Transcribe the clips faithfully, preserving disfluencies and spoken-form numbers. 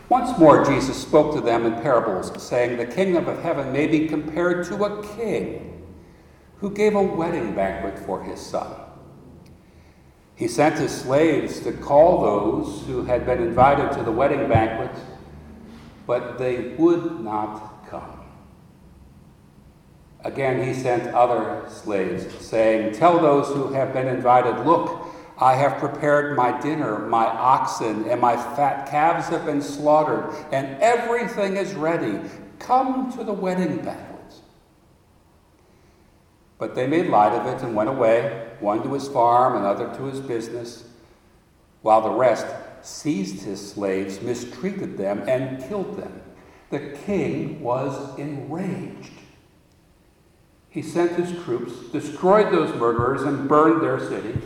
Once more Jesus spoke to them in parables, saying, "The kingdom of heaven may be compared to a king who gave a wedding banquet for his son. He sent his slaves to call those who had been invited to the wedding banquet, but they would not come. Again, he sent other slaves, saying, 'Tell those who have been invited, look, I have prepared my dinner, my oxen and my fat calves have been slaughtered, and everything is ready. Come to the wedding banquet.' But they made light of it and went away, one to his farm, another to his business, while the rest seized his slaves, mistreated them, and killed them. The king was enraged. He sent his troops, destroyed those murderers, and burned their city.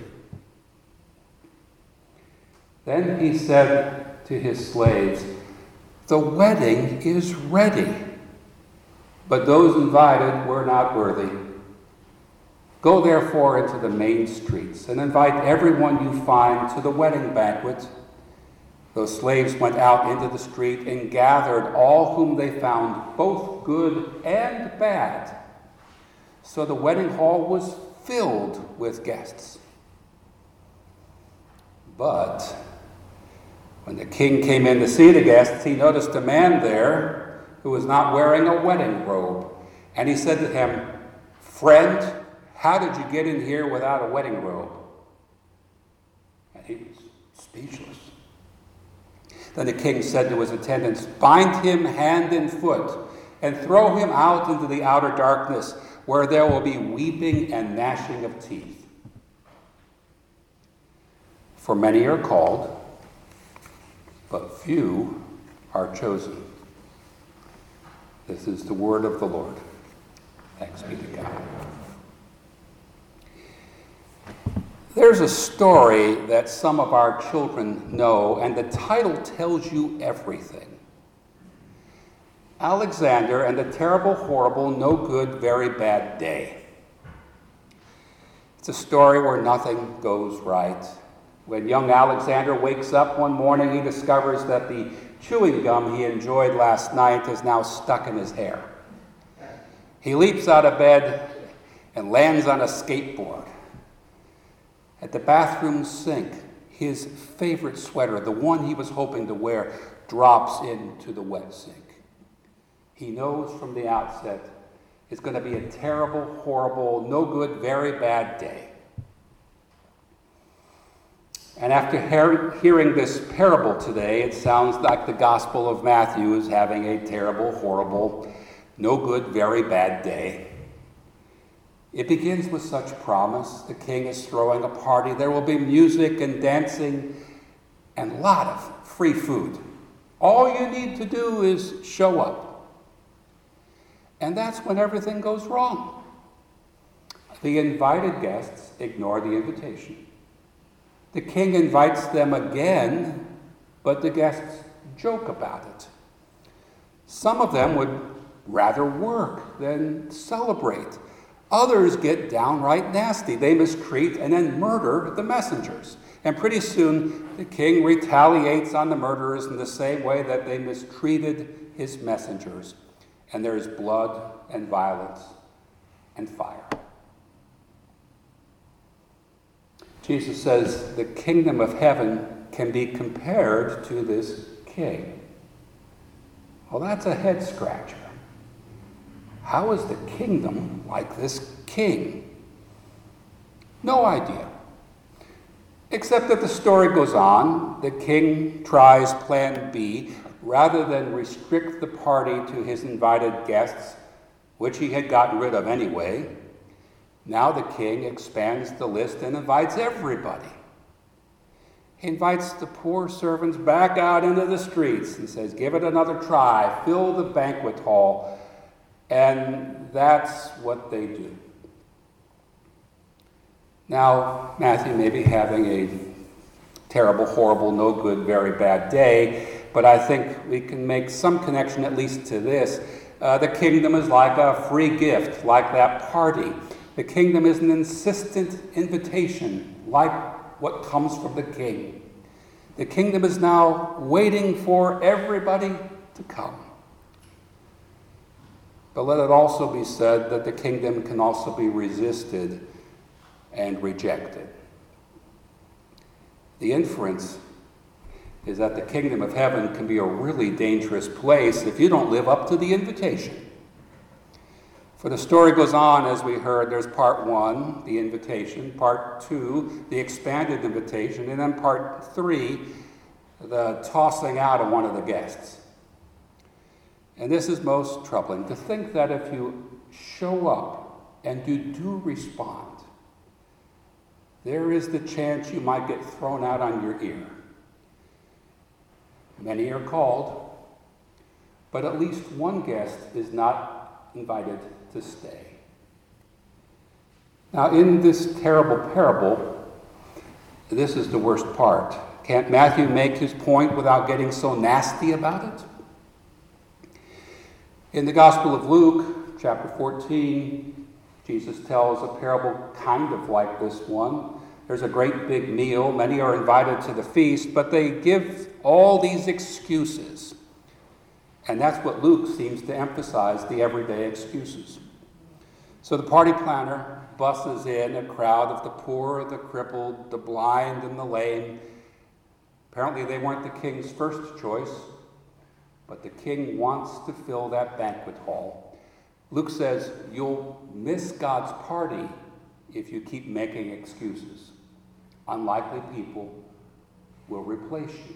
Then he said to his slaves, 'The wedding is ready, but those invited were not worthy. Go therefore into the main streets and invite everyone you find to the wedding banquet.' Those slaves went out into the street and gathered all whom they found, both good and bad. So the wedding hall was filled with guests. But when the king came in to see the guests, he noticed a man there who was not wearing a wedding robe. And he said to him, 'Friend, how did you get in here without a wedding robe?' And he was speechless. Then the king said to his attendants, 'Bind him hand and foot and throw him out into the outer darkness, where there will be weeping and gnashing of teeth. For many are called, but few are chosen.'" This is the word of the Lord. Thanks be to God. There's a story that some of our children know, and the title tells you everything. Alexander and the Terrible, Horrible, No Good, Very Bad Day. It's a story where nothing goes right. When young Alexander wakes up one morning, he discovers that the chewing gum he enjoyed last night is now stuck in his hair. He leaps out of bed and lands on a skateboard. At the bathroom sink, his favorite sweater, the one he was hoping to wear, drops into the wet sink. He knows from the outset it's going to be a terrible, horrible, no good, very bad day. And after hear- hearing this parable today, it sounds like the Gospel of Matthew is having a terrible, horrible, no good, very bad day. It begins with such promise. The king is throwing a party. There will be music and dancing and a lot of free food. All you need to do is show up. And that's when everything goes wrong. The invited guests ignore the invitation. The king invites them again, but the guests joke about it. Some of them would rather work than celebrate. Others get downright nasty. They mistreat and then murder the messengers. And pretty soon, the king retaliates on the murderers in the same way that they mistreated his messengers. And there is blood and violence and fire. Jesus says the kingdom of heaven can be compared to this king. Well, that's a head scratcher. How is the kingdom like this king? No idea. Except that the story goes on. The king tries plan B. Rather than restrict the party to his invited guests, which he had gotten rid of anyway, now the king expands the list and invites everybody. He invites the poor servants back out into the streets and says, "Give it another try, fill the banquet hall." And that's what they do. Now, Matthew may be having a terrible, horrible, no good, very bad day, but I think we can make some connection at least to this. Uh, the kingdom is like a free gift, like that party. The kingdom is an insistent invitation, like what comes from the king. The kingdom is now waiting for everybody to come. But let it also be said that the kingdom can also be resisted and rejected. The inference is that the kingdom of heaven can be a really dangerous place if you don't live up to the invitation. For the story goes on, as we heard. There's part one, the invitation, part two, the expanded invitation, and then part three, the tossing out of one of the guests. And this is most troubling, to think that if you show up and you do respond, there is the chance you might get thrown out on your ear. Many are called, but at least one guest is not invited to stay. Now, in this terrible parable, this is the worst part. Can't Matthew make his point without getting so nasty about it? In the Gospel of Luke, chapter fourteen, Jesus tells a parable kind of like this one. There's a great big meal. Many are invited to the feast, but they give all these excuses. And that's what Luke seems to emphasize, the everyday excuses. So the party planner busses in a crowd of the poor, the crippled, the blind, and the lame. Apparently they weren't the king's first choice, but the king wants to fill that banquet hall. Luke says, you'll miss God's party if you keep making excuses. Unlikely people will replace you.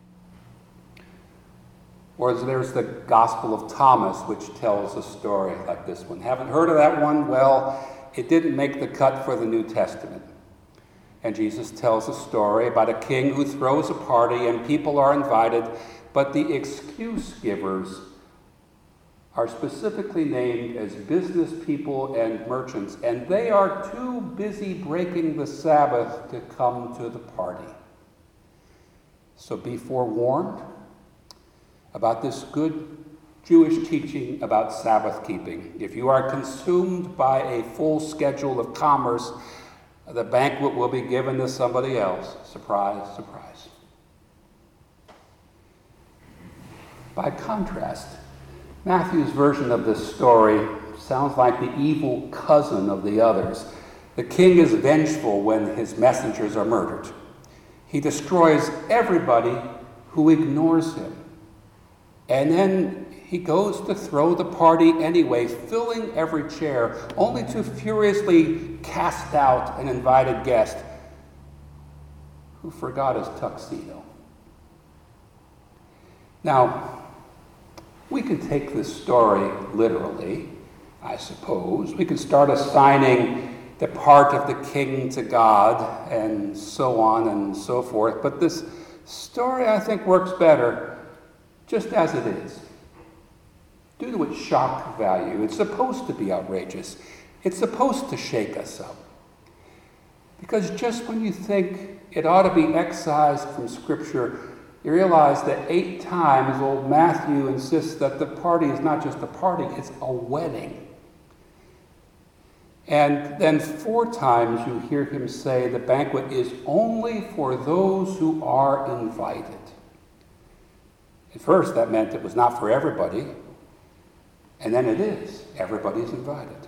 Or there's the Gospel of Thomas, which tells a story like this one. Haven't heard of that one? Well, it didn't make the cut for the New Testament. And Jesus tells a story about a king who throws a party and people are invited, but the excuse givers are specifically named as business people and merchants, and they are too busy breaking the Sabbath to come to the party. So be forewarned about this good Jewish teaching about Sabbath keeping. If you are consumed by a full schedule of commerce, the banquet will be given to somebody else. Surprise, surprise. By contrast, Matthew's version of this story sounds like the evil cousin of the others. The king is vengeful when his messengers are murdered. He destroys everybody who ignores him. And then he goes to throw the party anyway, filling every chair, only to furiously cast out an invited guest who forgot his tuxedo. Now, we can take this story literally, I suppose. We can start assigning the part of the king to God and so on and so forth. But this story, I think, works better just as it is. Due to its shock value, it's supposed to be outrageous. It's supposed to shake us up. Because just when you think it ought to be excised from Scripture, you realize that eight times old Matthew insists that the party is not just a party, it's a wedding. And then four times you hear him say the banquet is only for those who are invited. At first that meant it was not for everybody, and then it is. Everybody's invited.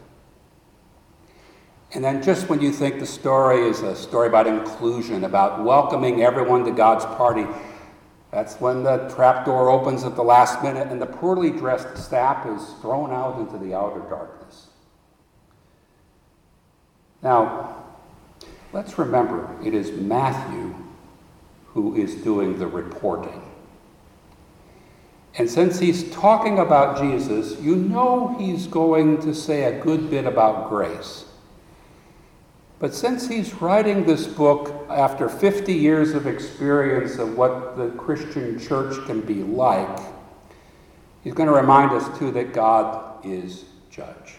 And then just when you think the story is a story about inclusion, about welcoming everyone to God's party, that's when the trapdoor opens at the last minute and the poorly dressed staff is thrown out into the outer darkness. Now, let's remember, it is Matthew who is doing the reporting. And since he's talking about Jesus, you know he's going to say a good bit about grace. But since he's writing this book after fifty years of experience of what the Christian church can be like, he's going to remind us too that God is judge.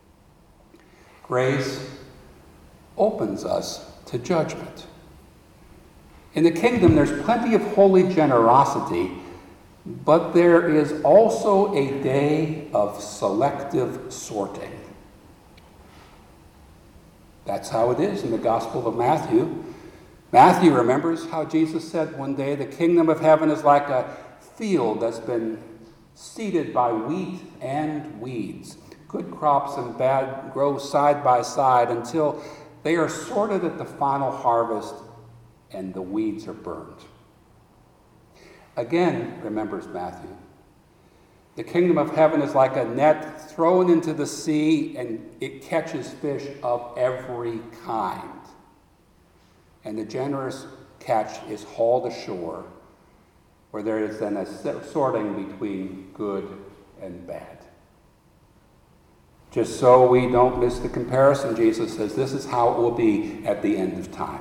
Grace opens us to judgment. In the kingdom, there's plenty of holy generosity, but there is also a day of selective sorting. That's how it is in the Gospel of Matthew. Matthew remembers how Jesus said one day, the kingdom of heaven is like a field that's been seeded by wheat and weeds. Good crops and bad grow side by side until they are sorted at the final harvest and the weeds are burned. Again, remembers Matthew, the kingdom of heaven is like a net thrown into the sea, and it catches fish of every kind. And the generous catch is hauled ashore, where there is then a sorting between good and bad. Just so we don't miss the comparison, Jesus says this is how it will be at the end of time.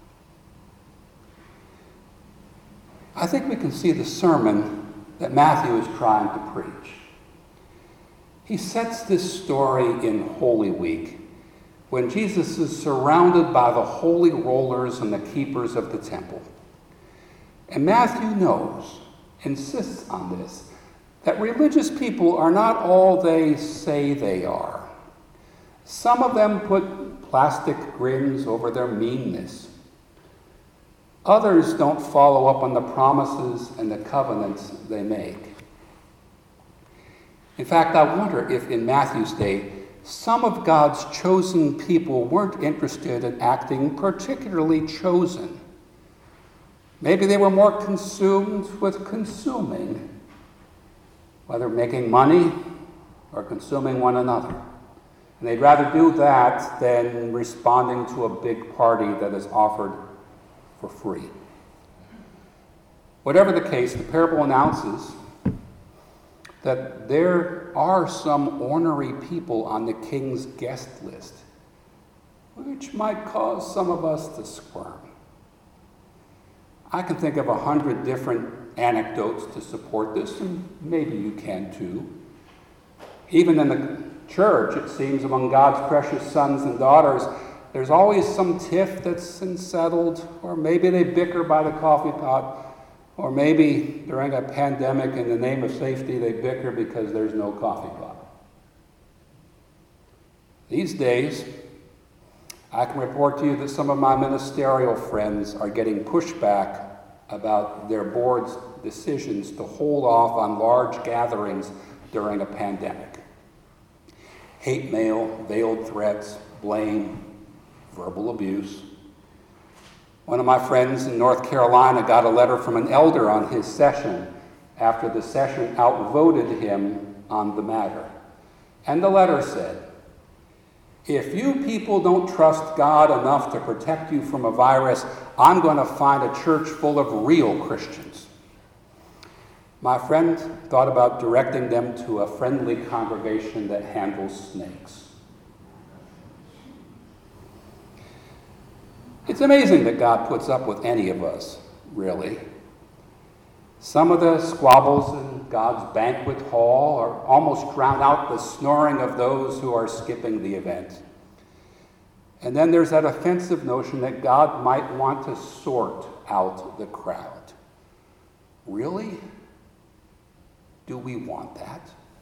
I think we can see the sermon that Matthew is trying to preach. He sets this story in Holy Week, when Jesus is surrounded by the holy rollers and the keepers of the temple. And Matthew knows, insists on this, that religious people are not all they say they are. Some of them put plastic grins over their meanness. Others don't follow up on the promises and the covenants they make. In fact, I wonder if in Matthew's day, some of God's chosen people weren't interested in acting particularly chosen. Maybe they were more consumed with consuming, whether making money or consuming one another. And they'd rather do that than responding to a big party that is offered for free. Whatever the case, the parable announces that there are some ornery people on the king's guest list, which might cause some of us to squirm. I can think of a hundred different anecdotes to support this, and maybe you can too. Even in the church, it seems, among God's precious sons and daughters, there's always some tiff that's unsettled, or maybe they bicker by the coffee pot, or maybe during a pandemic, in the name of safety, they bicker because there's no coffee pot. These days, I can report to you that some of my ministerial friends are getting pushback about their board's decisions to hold off on large gatherings during a pandemic. Hate mail, veiled threats, blame, verbal abuse. One of my friends in North Carolina got a letter from an elder on his session after the session outvoted him on the matter. And the letter said, "If you people don't trust God enough to protect you from a virus, I'm going to find a church full of real Christians." My friend thought about directing them to a friendly congregation that handles snakes. It's amazing that God puts up with any of us, really. Some of the squabbles in God's banquet hall are almost drown out the snoring of those who are skipping the event. And then there's that offensive notion that God might want to sort out the crowd. Really? Do we want that?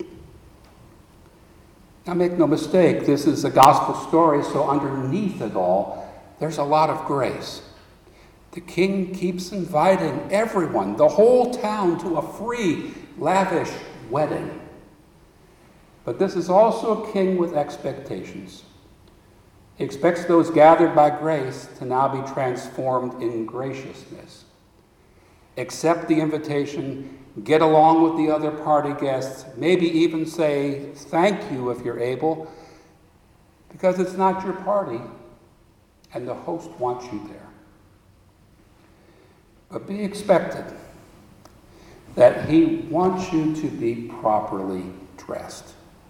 Now, make no mistake, this is a gospel story, so underneath it all, there's a lot of grace. The king keeps inviting everyone, the whole town, to a free, lavish wedding. But this is also a king with expectations. He expects those gathered by grace to now be transformed in graciousness. Accept the invitation, get along with the other party guests, maybe even say thank you if you're able, because it's not your party, and the host wants you there. But be expected that he wants you to be properly dressed.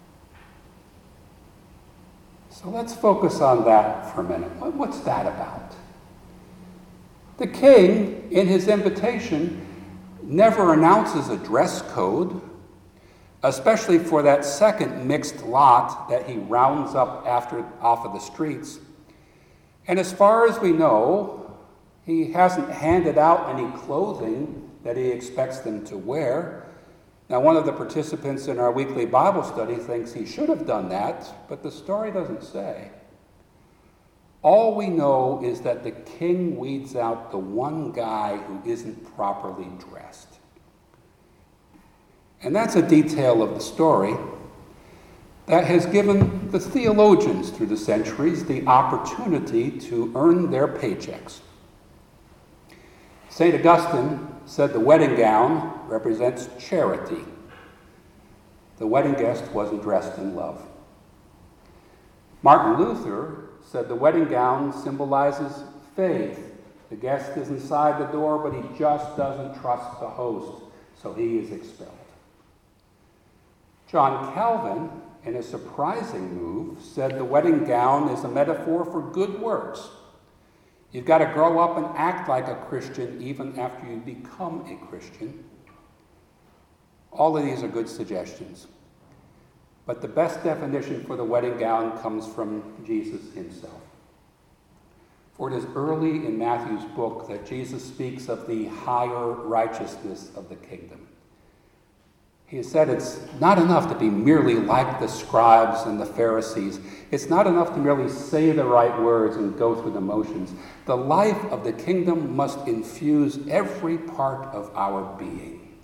So let's focus on that for a minute. What's that about? The king, in his invitation, never announces a dress code, especially for that second mixed lot that he rounds up after off of the streets. And as far as we know, he hasn't handed out any clothing that he expects them to wear. Now, one of the participants in our weekly Bible study thinks he should have done that, but the story doesn't say. All we know is that the king weeds out the one guy who isn't properly dressed. And that's a detail of the story that has given the theologians through the centuries the opportunity to earn their paychecks. Saint Augustine said the wedding gown represents charity. The wedding guest wasn't dressed in love. Martin Luther said the wedding gown symbolizes faith. The guest is inside the door, but he just doesn't trust the host, so he is expelled. John Calvin, in a surprising move, said the wedding gown is a metaphor for good works. You've got to grow up and act like a Christian even after you become a Christian. All of these are good suggestions. But the best definition for the wedding gown comes from Jesus himself. For it is early in Matthew's book that Jesus speaks of the higher righteousness of the kingdom. He has said it's not enough to be merely like the scribes and the Pharisees. It's not enough to merely say the right words and go through the motions. The life of the kingdom must infuse every part of our being.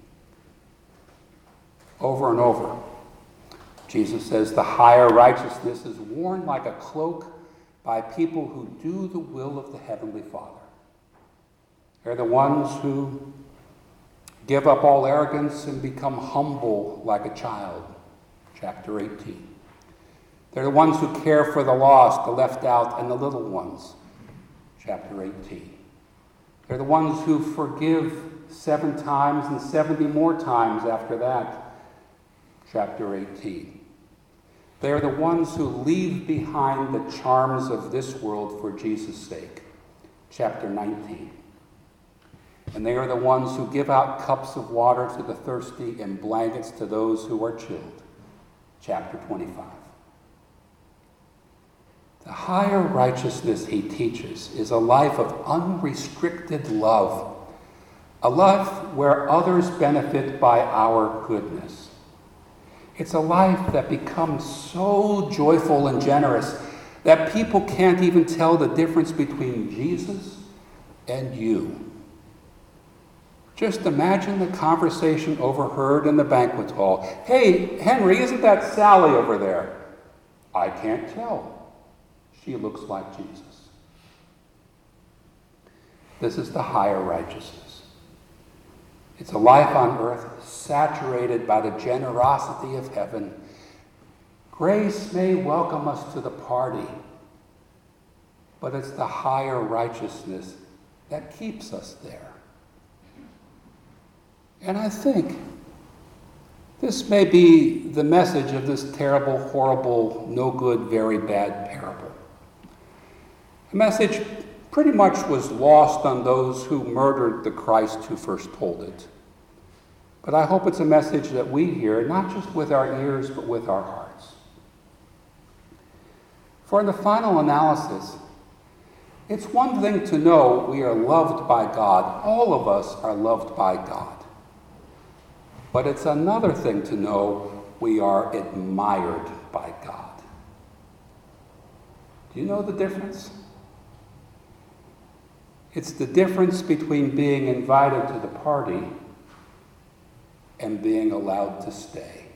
Over and over, Jesus says the higher righteousness is worn like a cloak by people who do the will of the Heavenly Father. They're the ones who give up all arrogance and become humble like a child, chapter eighteen. They're the ones who care for the lost, the left out, and the little ones, chapter eighteen. They're the ones who forgive seven times and seventy more times after that, chapter eighteen. They're the ones who leave behind the charms of this world for Jesus' sake, chapter nineteen. And they are the ones who give out cups of water to the thirsty and blankets to those who are chilled. Chapter twenty-five. The higher righteousness he teaches is a life of unrestricted love, a life where others benefit by our goodness. It's a life that becomes so joyful and generous that people can't even tell the difference between Jesus and you. Just imagine the conversation overheard in the banquet hall. Hey, Henry, isn't that Sally over there? I can't tell. She looks like Jesus. This is the higher righteousness. It's a life on earth saturated by the generosity of heaven. Grace may welcome us to the party, but it's the higher righteousness that keeps us there. And I think this may be the message of this terrible, horrible, no good, very bad parable. The message pretty much was lost on those who murdered the Christ who first told it. But I hope it's a message that we hear, not just with our ears, but with our hearts. For in the final analysis, it's one thing to know we are loved by God. All of us are loved by God. But it's another thing to know we are admired by God. Do you know the difference? It's the difference between being invited to the party and being allowed to stay.